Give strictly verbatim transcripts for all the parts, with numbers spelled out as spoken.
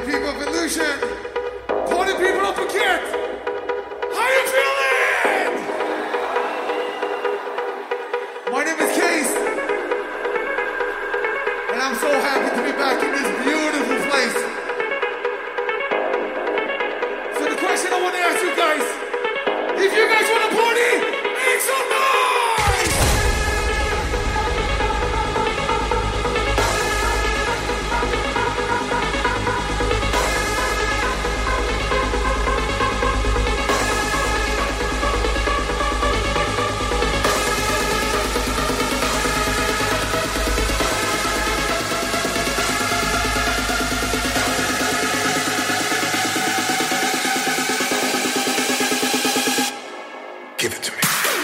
people of Illusion, party people of Phuket, how you feeling? My name is Case, and I'm so happy to be back in this beautiful place. So the question I want to ask you guys, if you guys want to party, make some noise! Give it to me.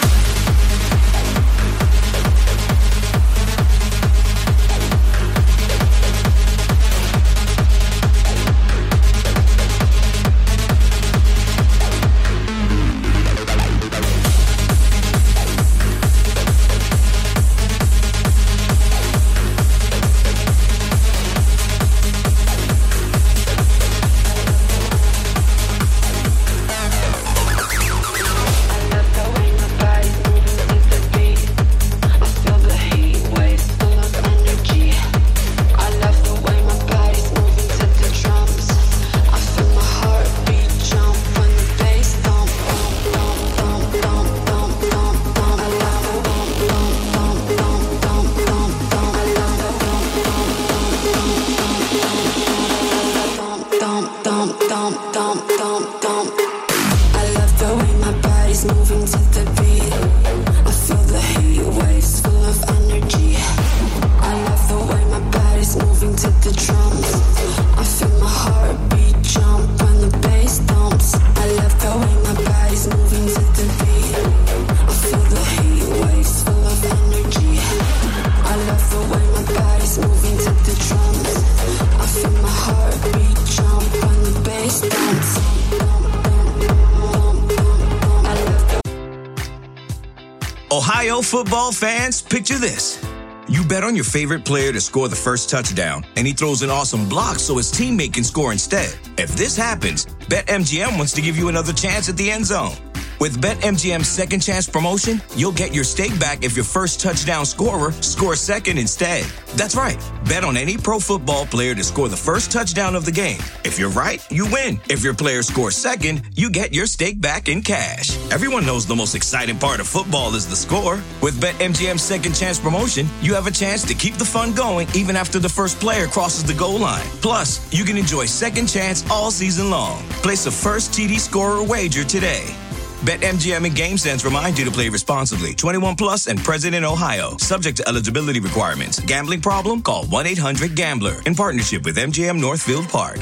Ohio football fans, picture this. You bet on your favorite player to score the first touchdown, and he throws an awesome block so his teammate can score instead. If this happens, BetMGM wants to give you another chance at the end zone. With BetMGM's second chance promotion, you'll get your stake back if your first touchdown scorer scores second instead. That's right. Bet on any pro football player to score the first touchdown of the game. If you're right, you win. If your player scores second, you get your stake back in cash. Everyone knows the most exciting part of football is the score. With BetMGM's second chance promotion, you have a chance to keep the fun going even after the first player crosses the goal line. Plus, you can enjoy second chance all season long. Place a first T D scorer wager today. BetMGM and GameSense remind you to play responsibly. twenty-one plus and present in Ohio. Subject to eligibility requirements. Gambling problem? Call one eight hundred gambler. In partnership with M G M Northfield Park.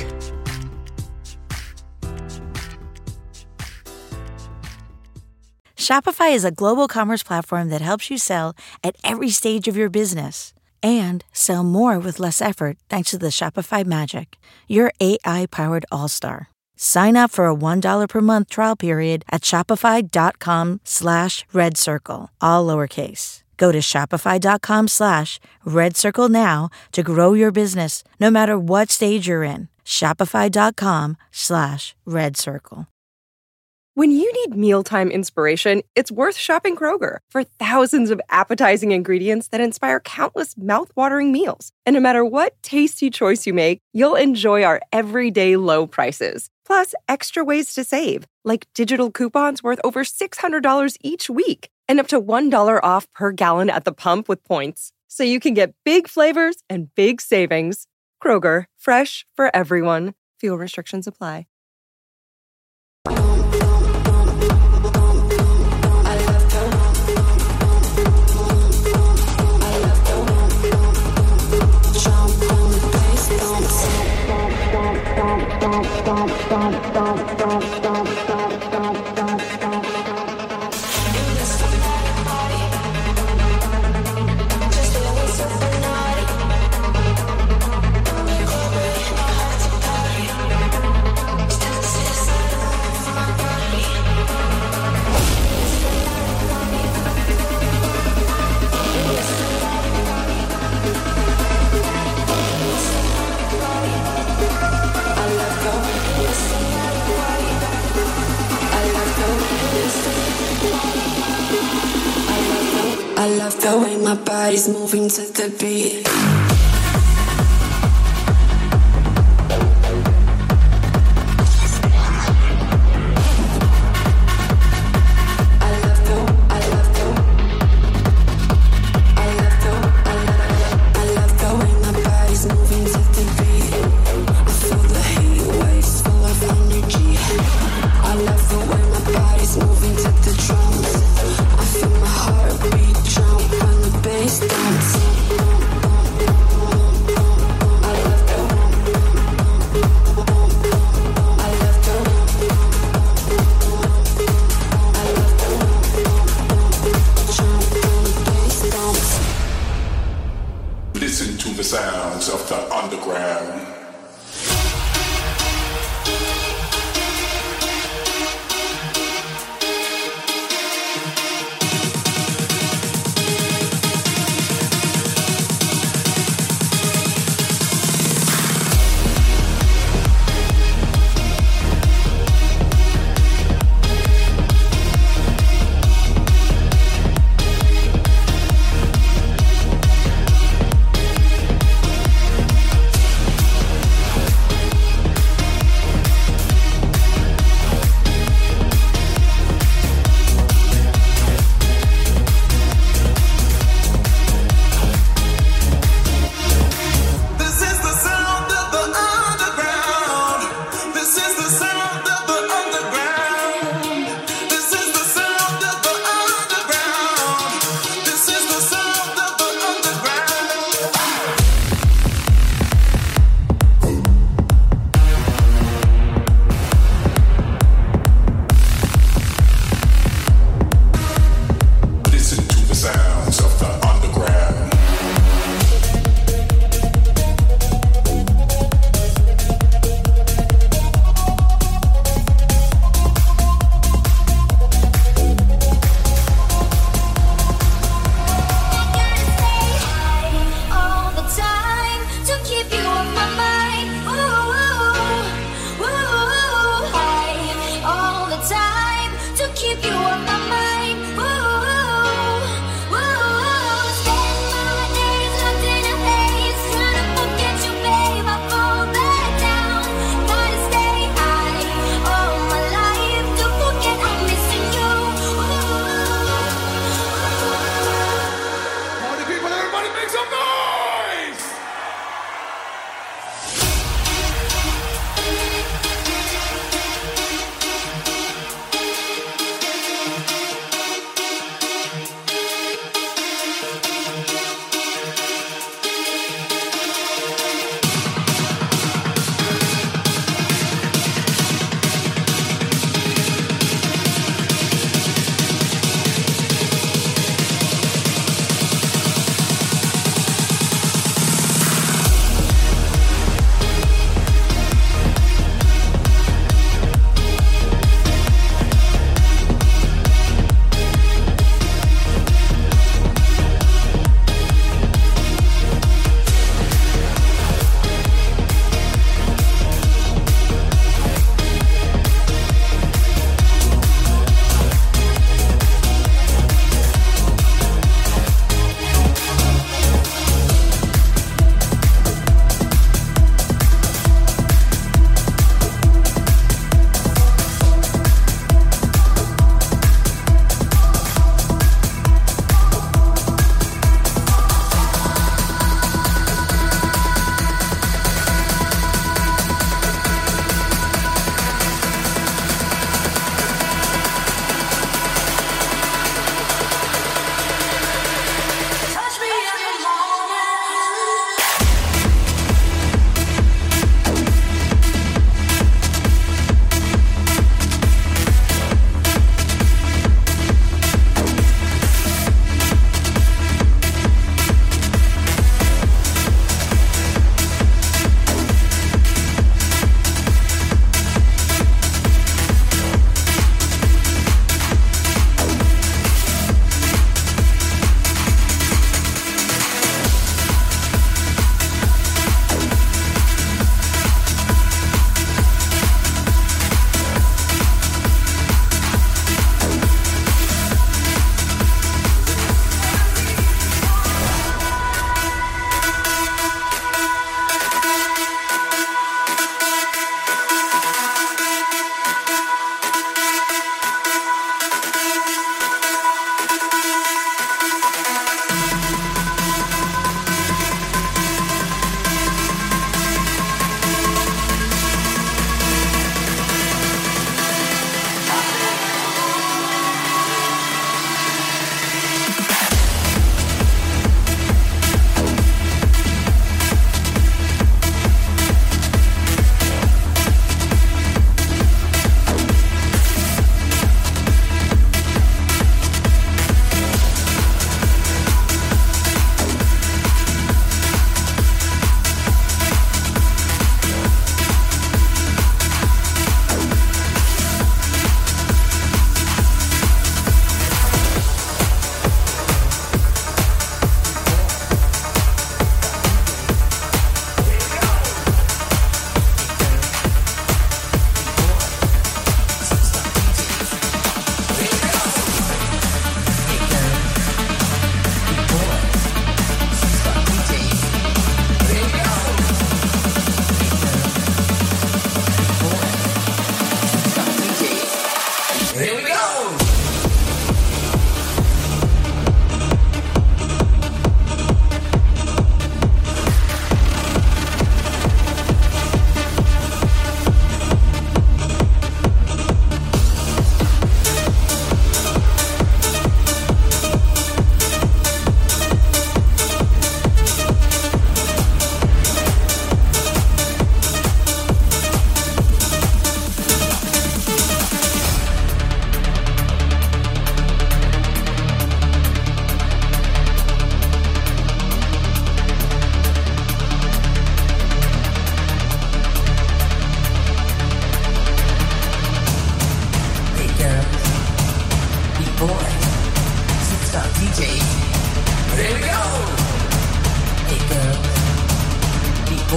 Shopify is a global commerce platform that helps you sell at every stage of your business. And sell more with less effort thanks to the Shopify Magic, your A I-powered all-star. Sign up for a one dollar per month trial period at shopify.com slash red circle, all lowercase. Go to shopify.com slash red circle now to grow your business no matter what stage you're in. Shopify.com slash red circle. When you need mealtime inspiration, it's worth shopping Kroger for thousands of appetizing ingredients that inspire countless mouthwatering meals. And no matter what tasty choice you make, you'll enjoy our everyday low prices. Plus, extra ways to save, like digital coupons worth over six hundred dollars each week and up to one dollar off per gallon at the pump with points. So you can get big flavors and big savings. Kroger, fresh for everyone. Fuel restrictions apply. love the way my body's moving to the beat. Listen to the sounds of the underground.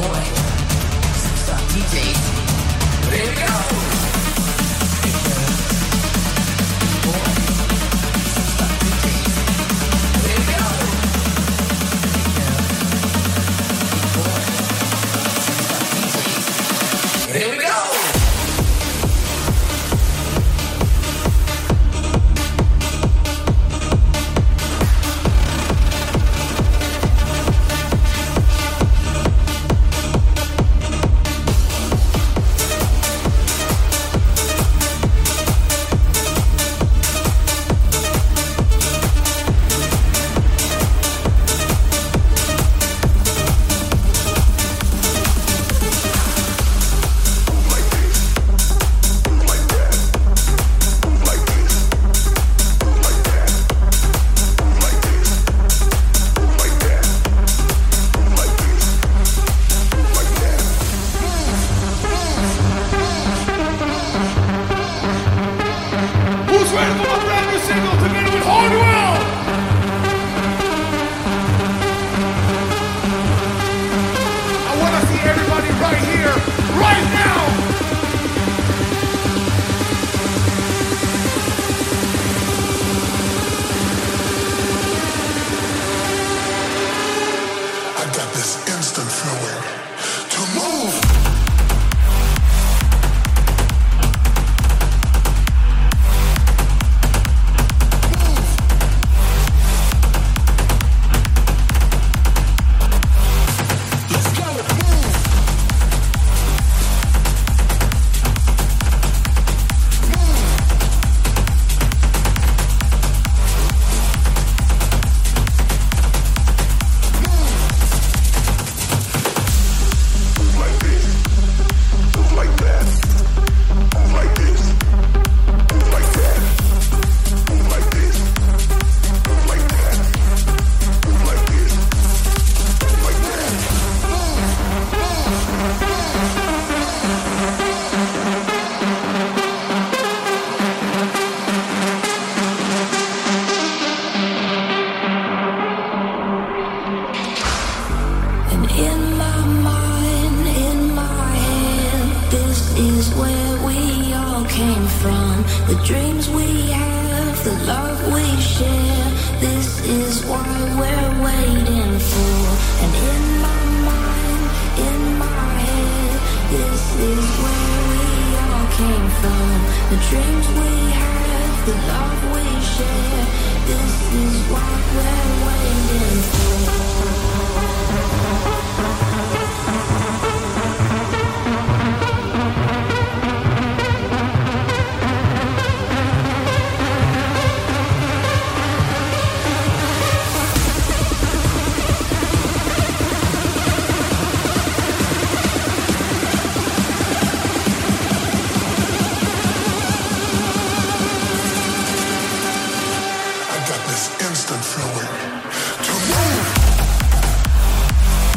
Instant flowing to move.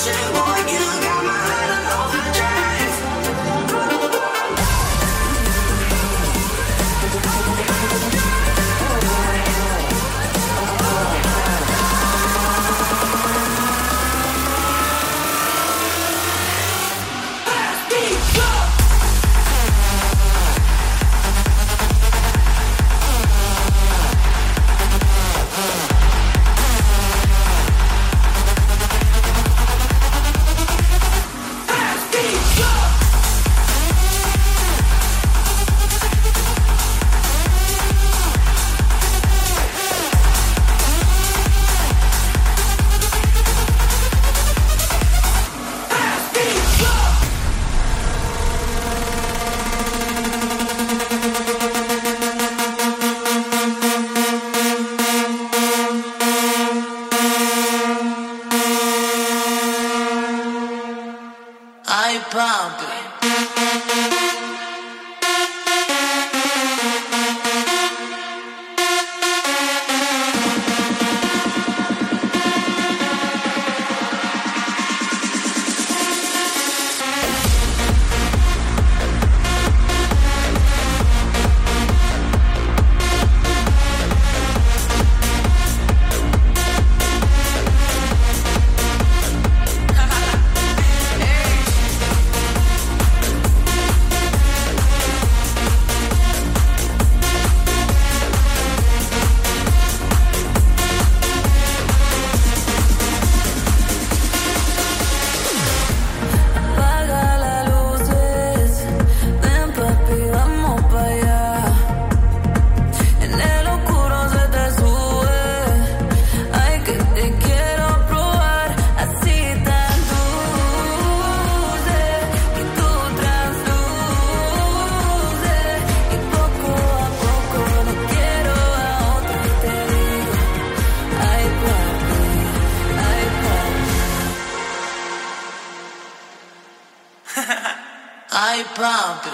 Ay, papi.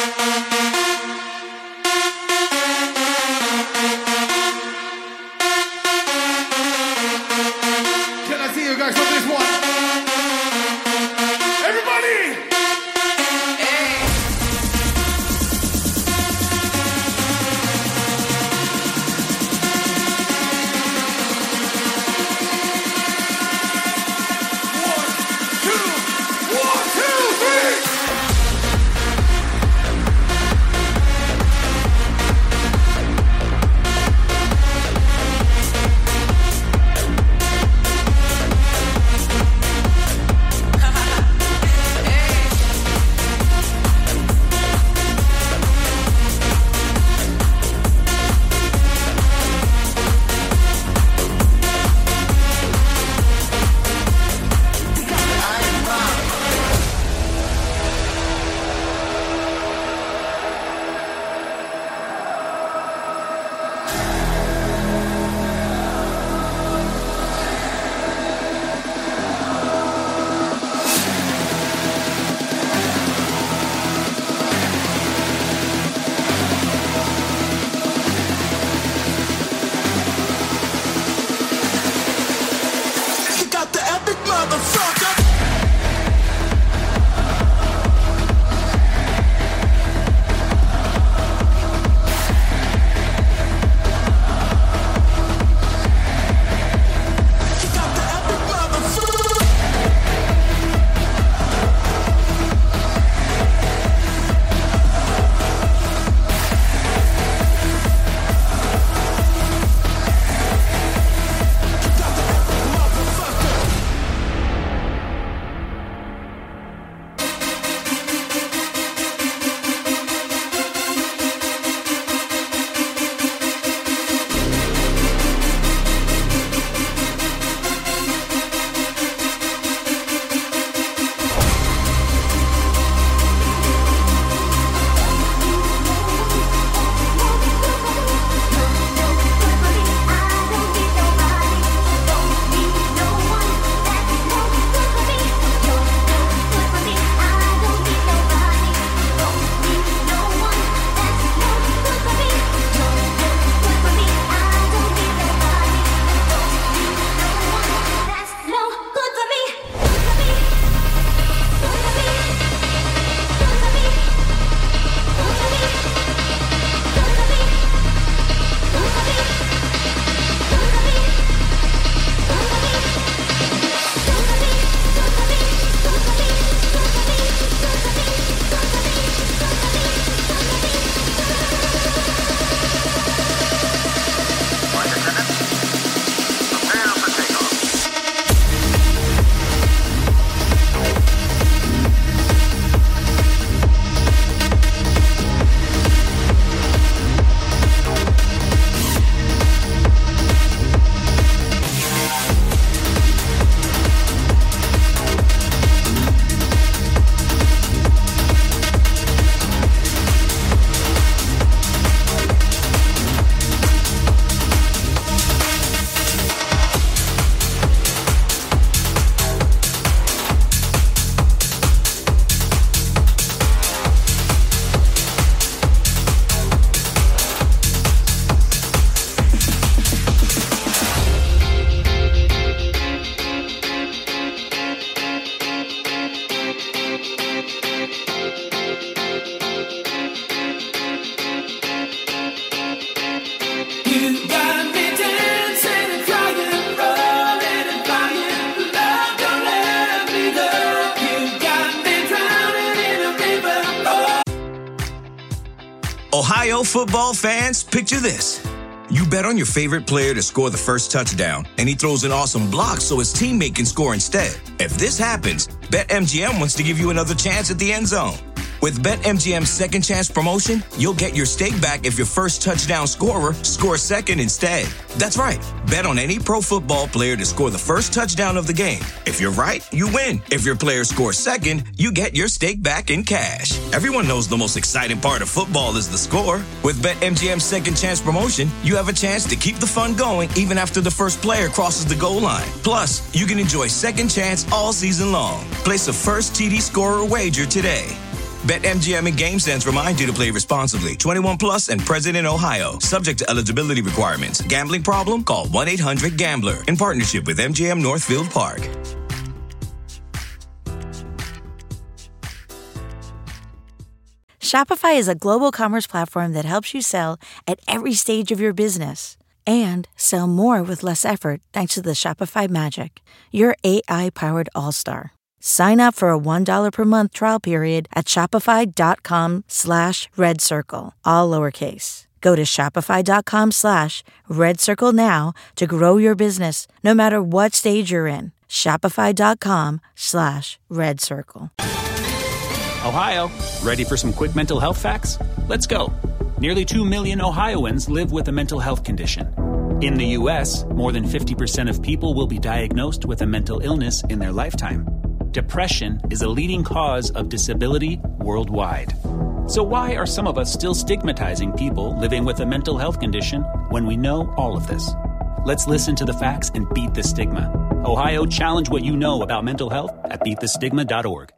Can I see you guys on this one? Everybody! One, two, one, two, three! Ohio football fans, picture this. You bet on your favorite player to score the first touchdown, and he throws an awesome block so his teammate can score instead. If this happens, BetMGM wants to give you another chance at the end zone. With BetMGM's second chance promotion, you'll get your stake back if your first touchdown scorer scores second instead. That's right. Bet on any pro football player to score the first touchdown of the game. If you're right, you win. If your player scores second, you get your stake back in cash. Everyone knows the most exciting part of football is the score. With BetMGM's second chance promotion, you have a chance to keep the fun going even after the first player crosses the goal line. Plus, you can enjoy second chance all season long. Place a first T D scorer wager today. BetMGM and GameSense remind you to play responsibly. twenty-one plus and present in Ohio. Subject to eligibility requirements. Gambling problem? Call one eight hundred gambler. In partnership with M G M Northfield Park. Shopify is a global commerce platform that helps you sell at every stage of your business and sell more with less effort thanks to the Shopify Magic, your A I-powered all-star. Sign up for a one dollar per month trial period at shopify.com slash red circle, all lowercase. Go to shopify.com slash red circle now to grow your business no matter what stage you're in. Shopify.com slash red circle. Ohio, ready for some quick mental health facts? Let's go. Nearly two million Ohioans live with a mental health condition. In the U S, more than fifty percent of people will be diagnosed with a mental illness in their lifetime. Depression is a leading cause of disability worldwide. So why are some of us still stigmatizing people living with a mental health condition when we know all of this? Let's listen to the facts and beat the stigma. Ohio, challenge what you know about mental health at beat the stigma dot org.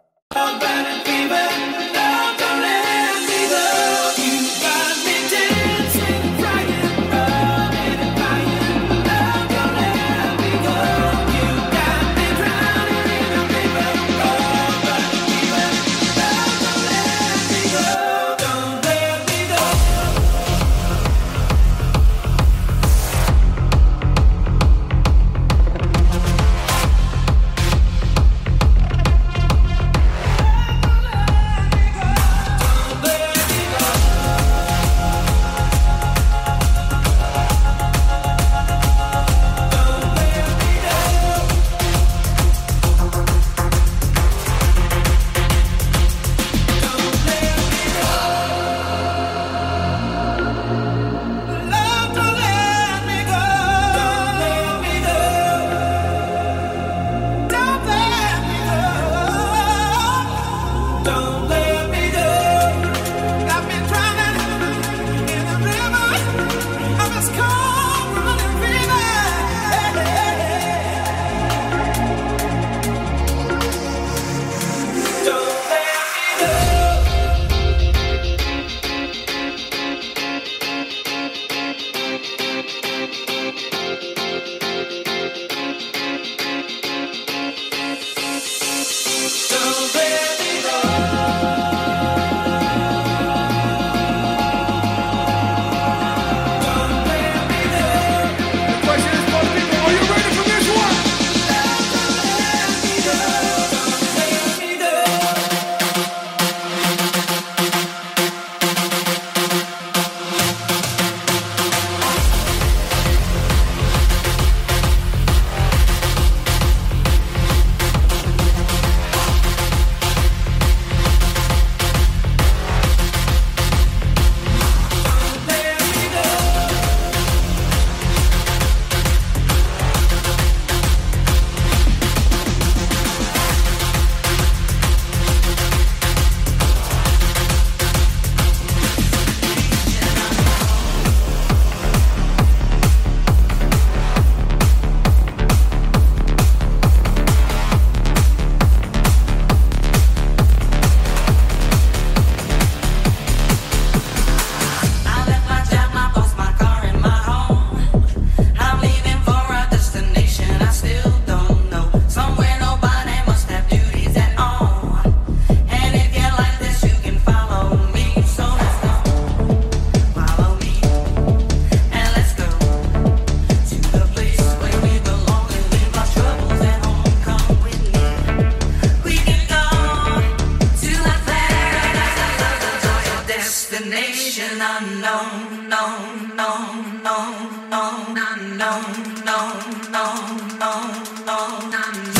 Don't let me go. destination unknown, known, known, known, known, unknown, known, known, known, known, unknown.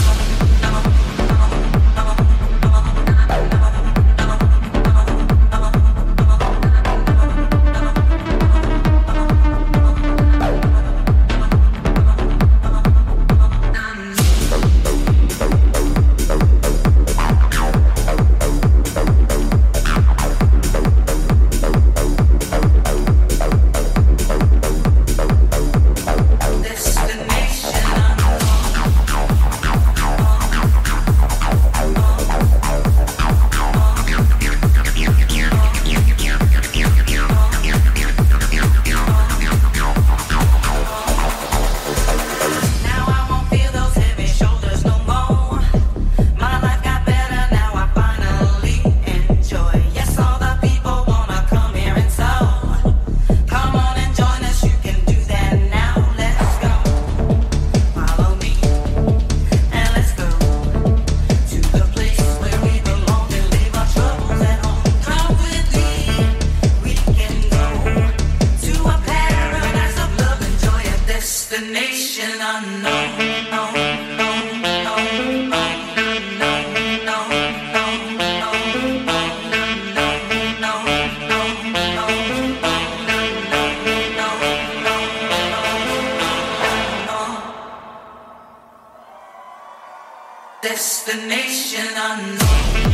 Destination unknown.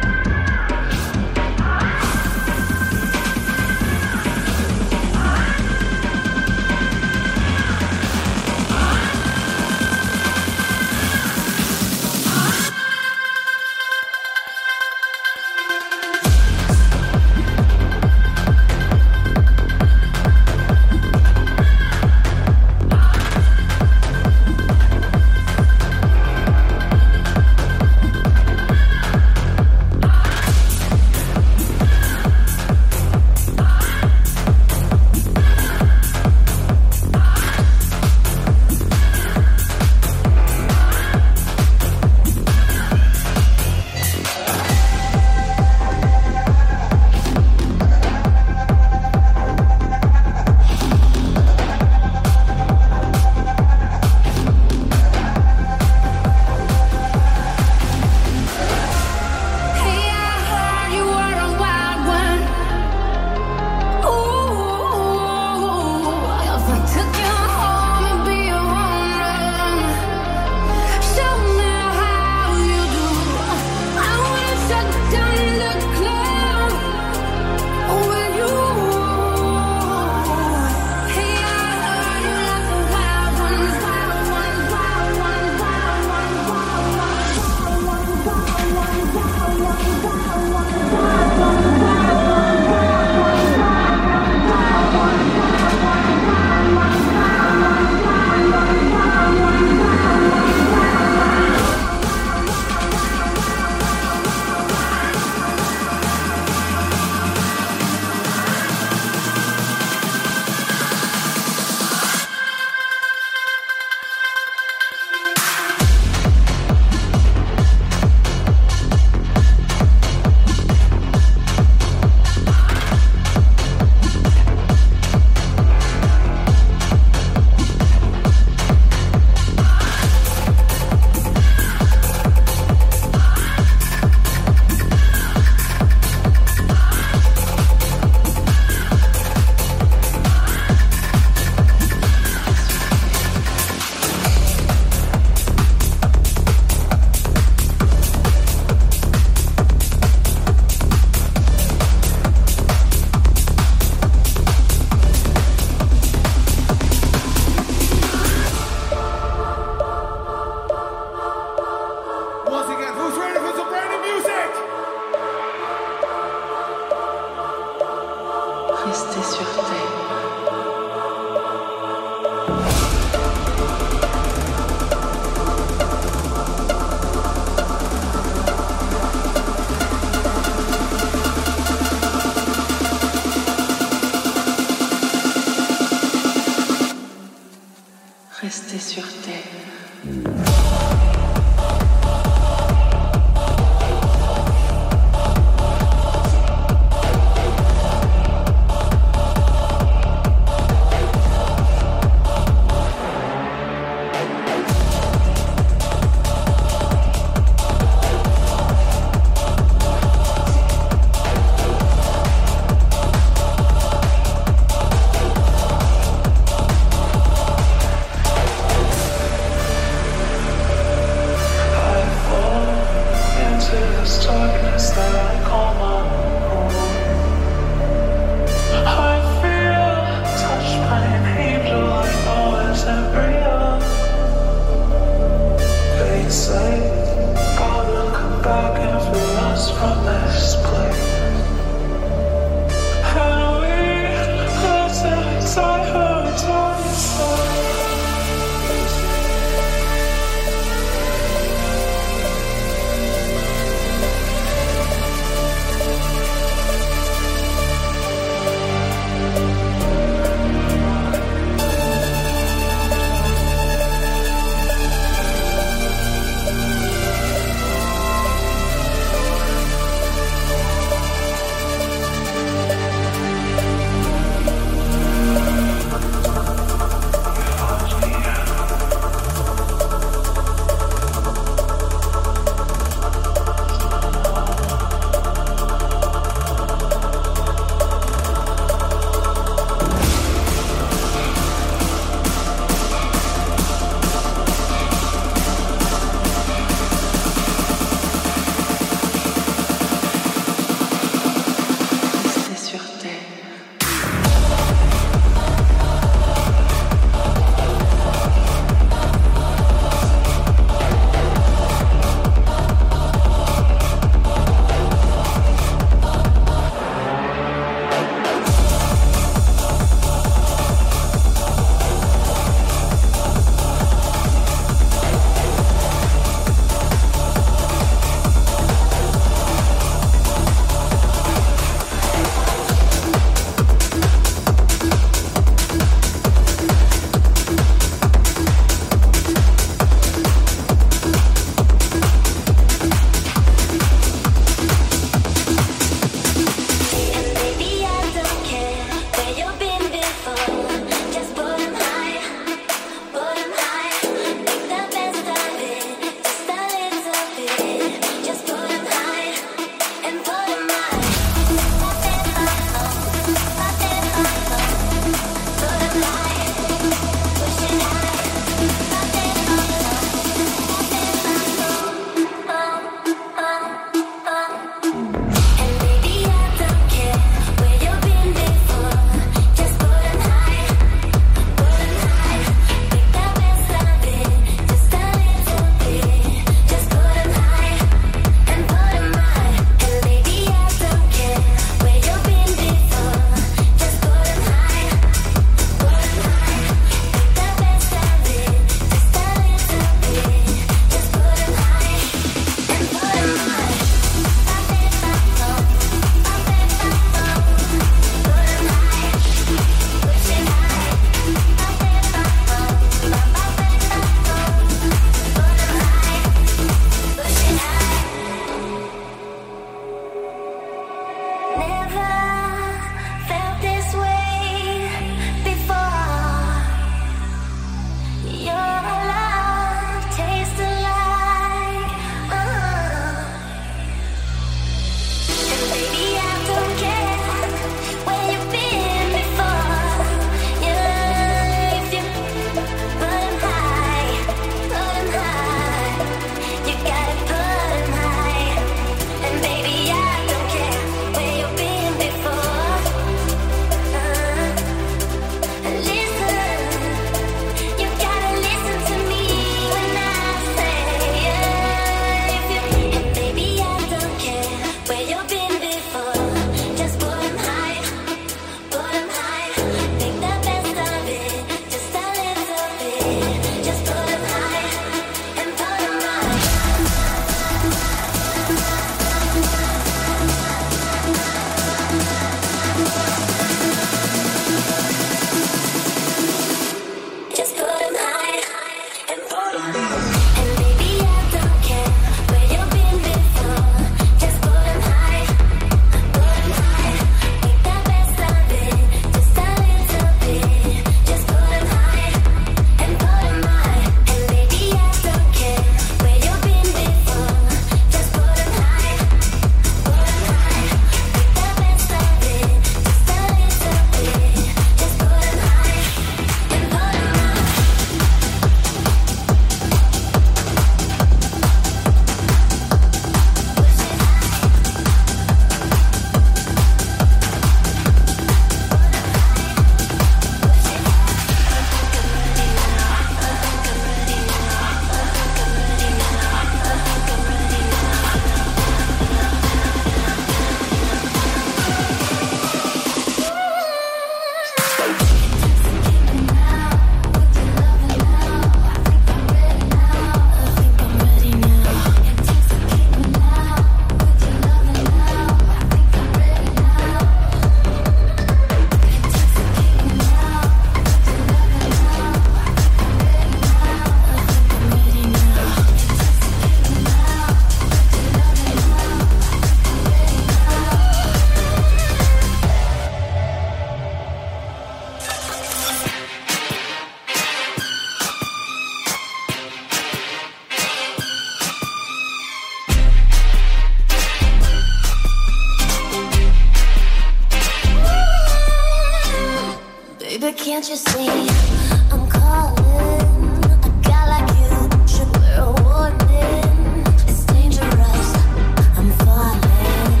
you see? I'm calling. A guy like you should wear a warning. It's dangerous. I'm falling.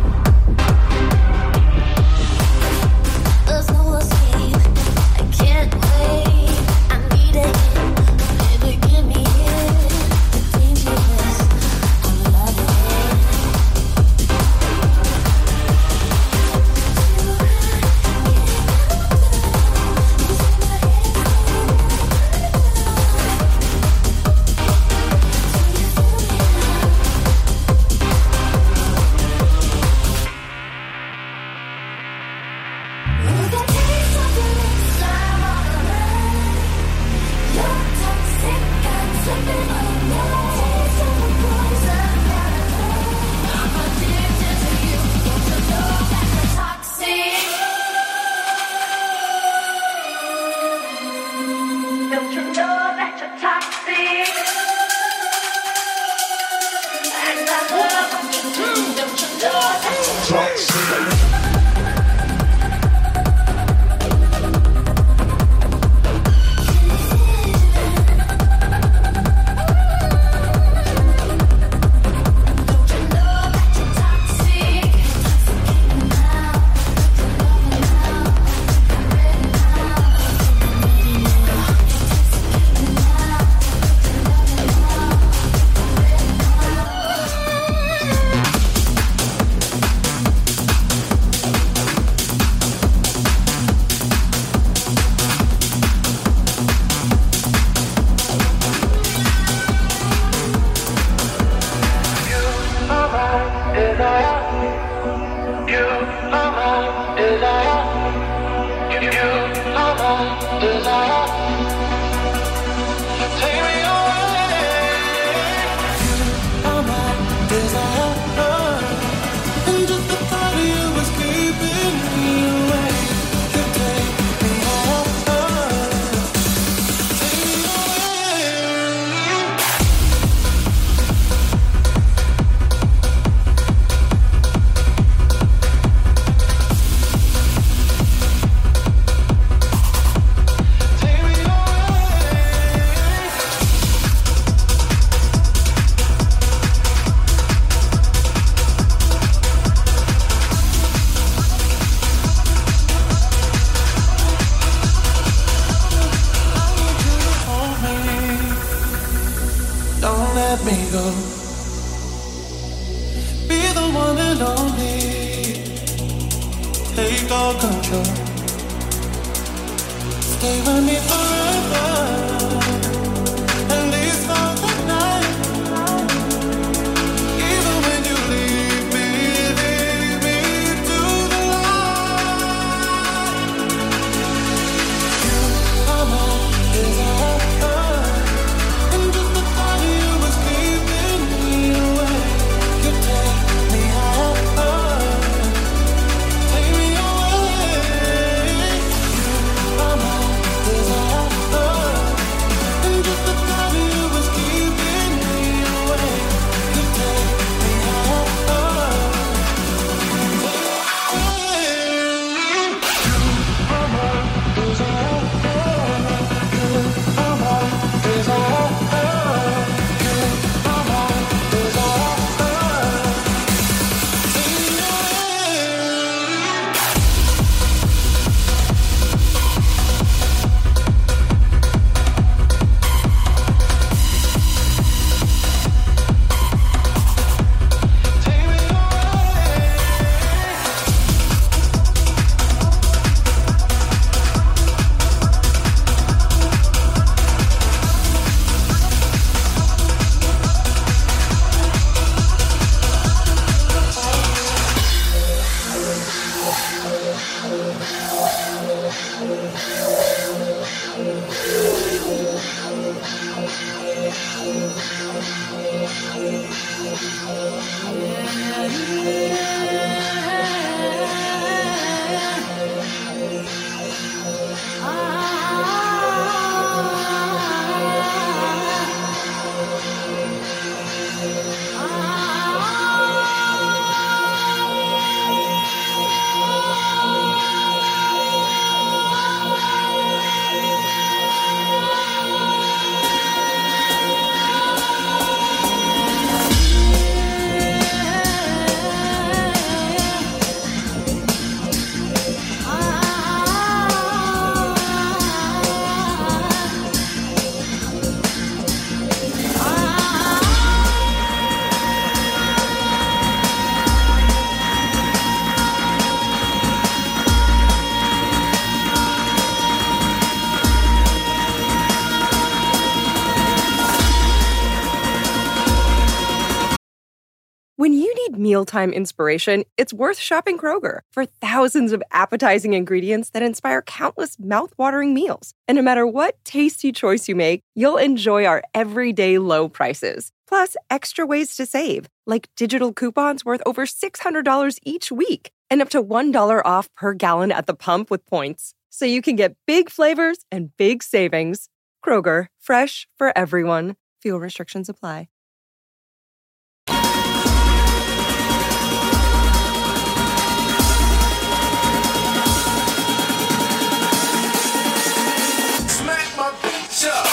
There's no escape. I can't wait. I need it. Baby, give me it. It's dangerous. I'm loving it. Take me away. You are my desire. you need mealtime inspiration, it's worth shopping Kroger for thousands of appetizing ingredients that inspire countless mouth-watering meals. And no matter what tasty choice you make, you'll enjoy our everyday low prices. Plus, extra ways to save, like digital coupons worth over six hundred dollars each week and up to one dollar off per gallon at the pump with points. So you can get big flavors and big savings. Kroger, fresh for everyone. Fuel restrictions apply. Smack my bitch up.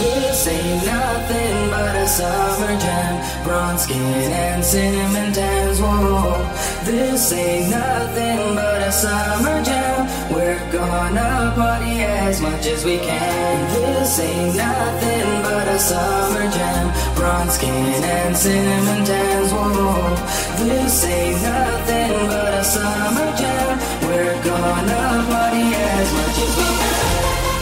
This ain't nothing but a summer jam. Bronze skin and cinnamon tans, whoa. This ain't nothing but a summer jam. We're gonna party as much as we can. This ain't nothing but a summer jam. Bronze skin and cinnamon tans, whoa. This ain't nothing but a summer jam. We're gonna party as much as we can.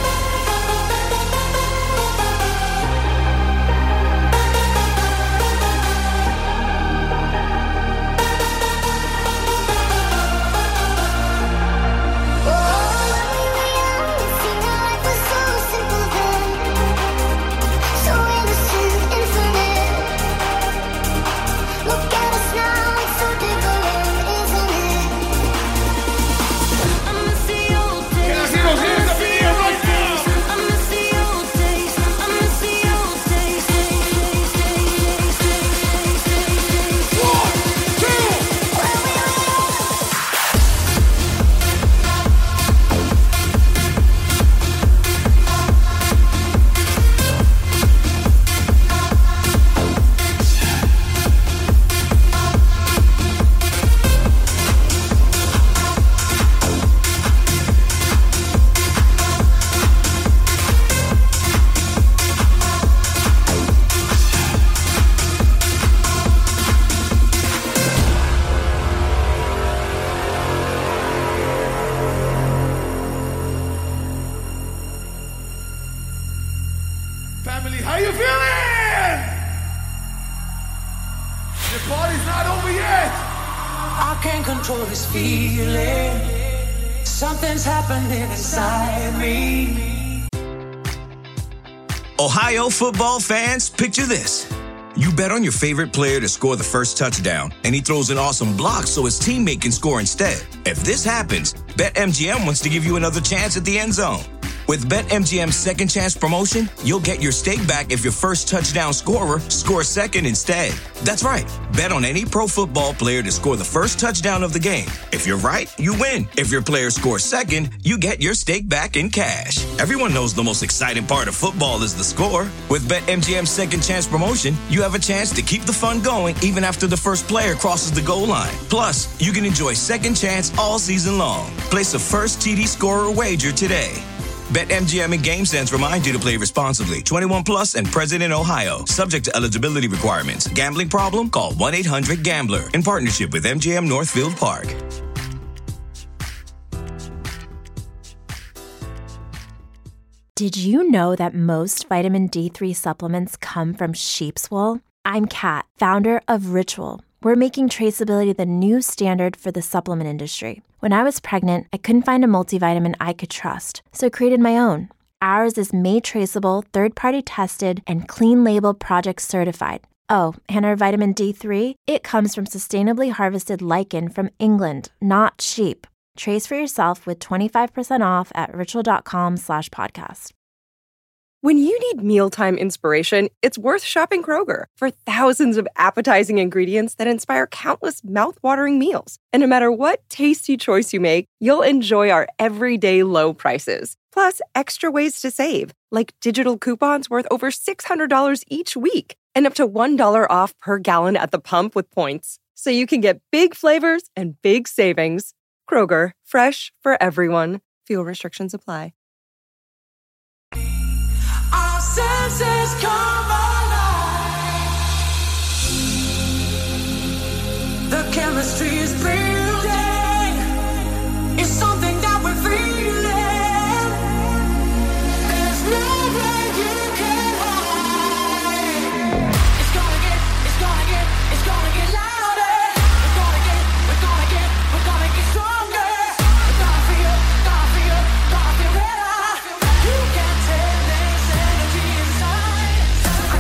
Family, how you feeling? The party's not over yet. I can't control this feeling. Something's happening inside me. Ohio football fans, picture this. You bet on your favorite player to score the first touchdown, and he throws an awesome block so his teammate can score instead. If this happens, BetMGM wants to give you another chance at the end zone. With BetMGM's second chance promotion, you'll get your stake back if your first touchdown scorer scores second instead. That's right. Bet on any pro football player to score the first touchdown of the game. If you're right, you win. If your player scores second, you get your stake back in cash. Everyone knows the most exciting part of football is the score. With BetMGM's second chance promotion, you have a chance to keep the fun going even after the first player crosses the goal line. Plus, you can enjoy second chance all season long. Place a first T D scorer wager today. BetMGM and GameSense remind you to play responsibly. twenty-one plus and present in Ohio. Subject to eligibility requirements. Gambling problem? Call one eight hundred gambler in partnership with M G M Northfield Park. Did you know that most vitamin D three supplements come from sheep's wool? I'm Kat, founder of Ritual. We're making traceability the new standard for the supplement industry. When I was pregnant, I couldn't find a multivitamin I could trust, so I created my own. Ours is made traceable, third-party tested, and clean label project certified. Oh, and our vitamin D three? It comes from sustainably harvested lichen from England, not sheep. Trace for yourself with twenty-five percent off at ritual.com slash podcast. When you need mealtime inspiration, it's worth shopping Kroger for thousands of appetizing ingredients that inspire countless mouth-watering meals. And no matter what tasty choice you make, you'll enjoy our everyday low prices. Plus, extra ways to save, like digital coupons worth over six hundred dollars each week and up to one dollar off per gallon at the pump with points. So you can get big flavors and big savings. Kroger, fresh for everyone. Fuel restrictions apply. Our senses come alive. The chemistry is building. It's something that we're feeling. There's no way you can hide. It's gonna get, it's gonna get, it's gonna get louder. We're gonna get, we're gonna get, we're gonna get stronger. We're gonna feel, gonna feel, gonna feel better. You can't tell this energy inside.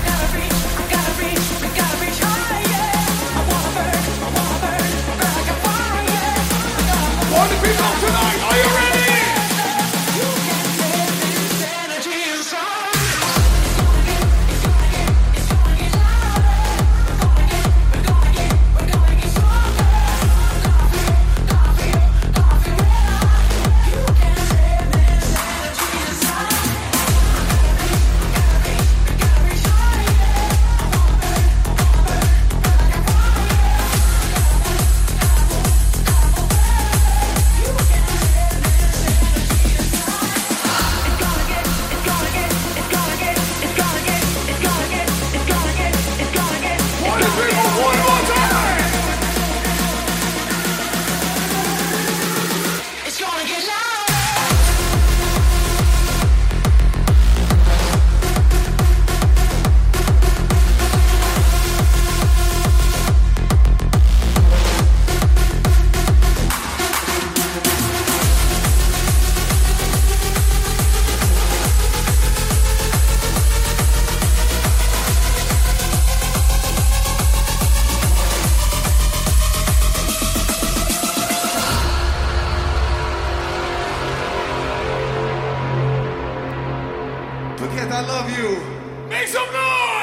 I love you. Make some noise!